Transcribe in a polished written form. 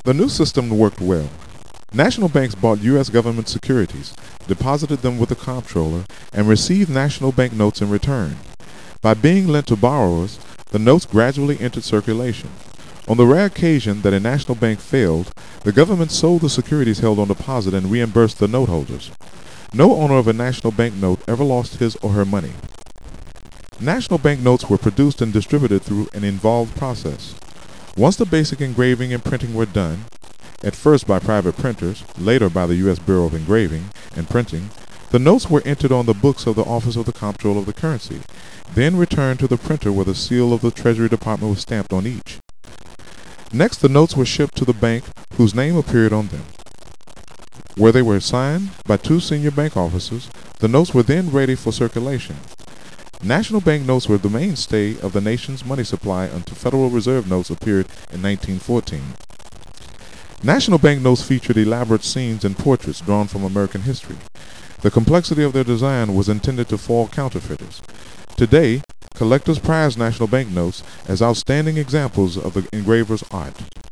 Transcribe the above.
The new system worked well. National banks bought U.S. government securities, deposited them with the comptroller, and received national bank notes in return. By being lent to borrowers, the notes gradually entered circulation. On the rare occasion that a national bank failed, the government sold the securities held on deposit and reimbursed the note holders. No owner of a national bank note ever lost his or her money. National bank notes were produced and distributed through an involved process. Once the basic engraving and printing were done, at first by private printers, later by the U.S. Bureau of Engraving and Printing, the notes were entered on the books of the Office of the Comptroller of the Currency, then returned to the printer where the seal of the Treasury Department was stamped on each. Next, the notes were shipped to the bank whose name appeared on them. Where they were signed by two senior bank officers, the notes were then ready for circulation. National bank notes were the mainstay of the nation's money supply until Federal Reserve notes appeared in 1914. National bank notes featured elaborate scenes and portraits drawn from American history. The complexity of their design was intended to foil counterfeiters. Today, collectors prize national bank notes as outstanding examples of the engraver's art.